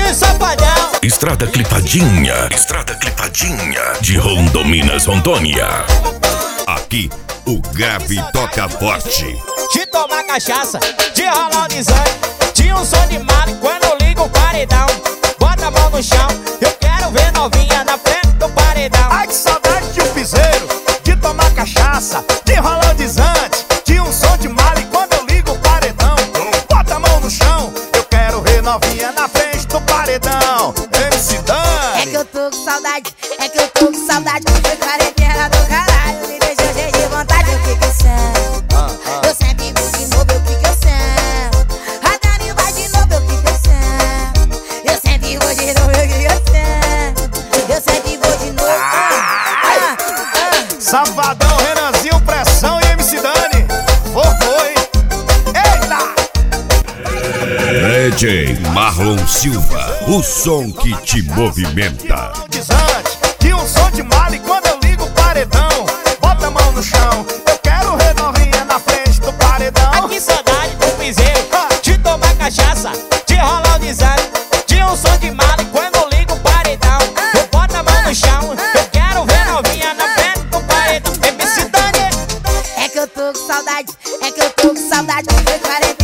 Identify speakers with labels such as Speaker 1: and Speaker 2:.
Speaker 1: de Safadão.
Speaker 2: Estrada Clipadinha de Rondominas, Rondônia.
Speaker 3: Aqui, o grave toca forte.
Speaker 1: De tomar cachaça, de rolar o desânimo, de um som de mal quando eu ligo o paredão. Bota a mão no chão, eu quero ver novinha na frente do paredão.
Speaker 4: Ai, que saudade de um piseiro, de tomar cachaça, de rolar o desante, de um som de mal quando eu ligo o paredão. Bota a mão no chão, eu quero ver novinha na frente do paredão. MC Dani.
Speaker 5: É que eu tô com saudade, foi quarentena do caralho, me deixou cheio de vontade, eu fico sem. Eu sempre vou de novo, eu fico sem. A Dani vai de novo, eu fico sem. Eu sempre vou de novo, eu fico sem. Eu sempre vou de novo.
Speaker 4: Safadão, Renanzinho, Pressão e MC Dani. Foi. Eita!
Speaker 3: DJ Marlon Silva, o som que te movimenta.
Speaker 4: Desante, de um som de mal quando eu ligo o paredão. Bota a mão no chão, eu quero ver novinha na frente do paredão.
Speaker 1: Ai, que saudade do piseiro, de tomar cachaça, de rolar o desânimo, de um som de mal quando eu ligo o paredão. Eu boto a mão no chão, eu quero ver novinha na frente do paredão. MC Dani.
Speaker 5: É que eu tô com saudade, foi quarentena